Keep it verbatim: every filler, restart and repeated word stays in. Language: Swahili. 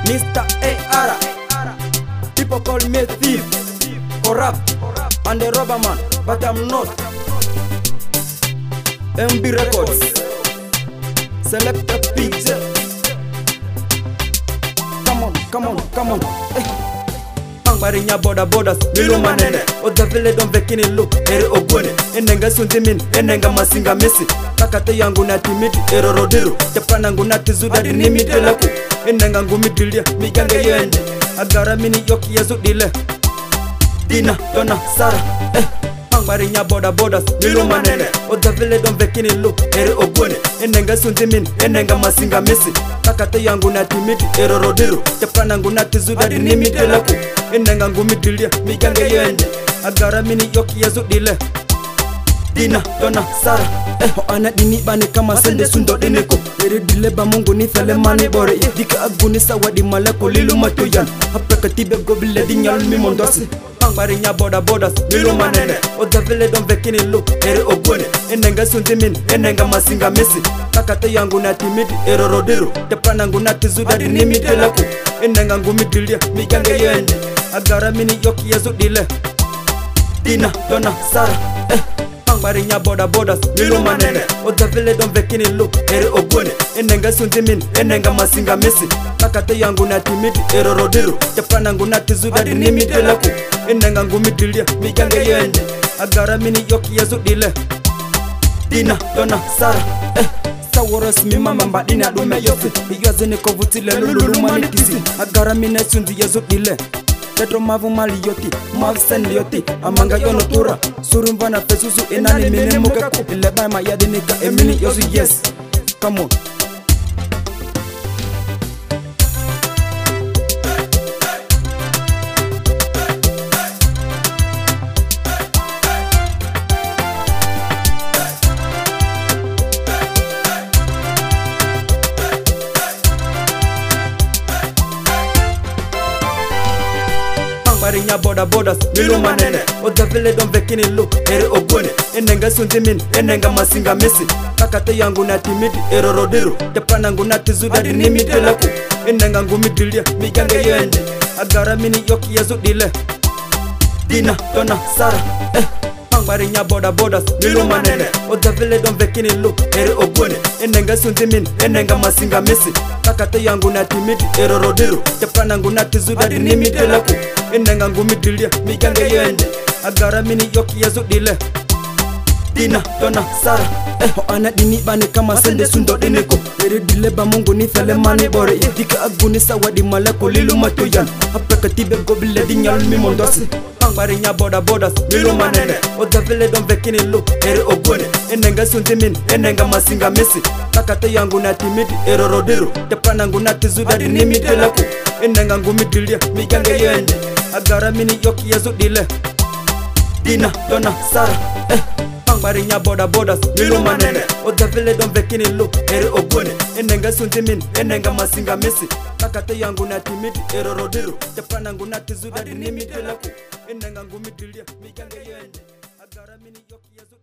Mister A R. People call me a thief, corrupt, and a robber man, but I'm not. M B Records, select a P J. Come on, come on, come on. Eh. Barinya boda bodas, milu manene Oda vile don vekini lu, ere ogwene Enenga suntimin, enenga masinga misi Takate yangu na timidi, ero rodiru Tepana ngu na tizuda di nimi delaku Enenga ngu midilia, migange yende Agara mini yoki yezu dile Dina, Dona, Sara, eh Barinya boda bodas, milu manene Oda vile don vekini lu, ere ogwene Enenga suntimin, enenga masinga misi Takate yangu na timidi, ero rodiru Tepana ngu na tizuda di nimi delaku Enenga ngumi dilia, migange yende Agara mini yoki yezu dile Dina, Dona, Sara Eh, ho ana dini bani kama sende sundo diniko Ere dile ba mungu ni fele mani bore Dika aguni sawa di malako lilu matuyan Hapeka tibe gobile di nyal mi mondosi Bari nya boda bodas, milu manene Oda vile don vekini lu, ere ogwene Enenga suntimin, enenga masinga misi Takate yangu na timidi, ero rodiru Tepana ngu na tizuda di nimi delaku Enenga ngumi dilia, migange yende Agara mini yoki yezu dile Dina, Dona, Sara, eh Bari nya boda bodas, milu manene Oda vile don vekini lu, ere ogwene Enenga suntimin, enenga masinga misi Takate yangu na timidi, ero rodiru Tepana ngu na tizuda di nimi delaku Enenga ngumi dilia, migange yende Agara mini yoki yezu dile Dina, Dona, Sara, eh Saworos mi mama mbadina dume yofi Iyoze ni kovutile lululu manikisi Agara mine sundi yezu dile Tetro mavu mali yoti, mavu sen yoti Amanga yono tura, surumvana fesusu Enani mine mukaku, ileba ma yadinika Emini yosu yes, come on. Barinya boda bodas, milu manene Oda vile don vekini lu, ere ogwene Enenga suntimin, enenga masinga misi Takate yangu na timidi, ero rodiru Tepana ngu na tizuda di nimi delaku Enenga ngumi dilia, migange yende Agara mini yoki yezu dile Dina, Dona, Sara, eh Barinya boda bodas, milu manene Oda vile don vekini lu, ere ogwene Enenga suntimin, enenga masinga misi Takate yangu na timidi, ero rodiru Tepana ngu na tizuda di nimi delaku Enenga ngumi dilia, migange yende Agara mini yoki yezu dile Dina, Dona, Sara Eh, ho ana dini bani kama sende sundo diniko Ere dile ba mungu ni fele mani bore Dika aguni sawa di malako lilu matuyan Hapeka tibe gobile di nyal mi mondosi Bari nya boda bodas, milu manene Oda vile don vekini lu, ere ogwene Enenga suntimin, enenga masinga misi Takate yangu na timidi, ero rodiru Tepana ngu na tizuda di nimi delaku Enenga ngumi dilia, migange yende Agara mini yoki yezu dile Dina, Dona, Sara, eh Bari nya boda bodas, milu manene Oda vile don vekini lu, ere ogwene Enenga suntimin, enenga masinga misi Takate yangu na timidi, ero rodiru Tepana ngu na tizuda di nimi delaku Enenga ngumi dilia, migange yende Agara mini yoki yezu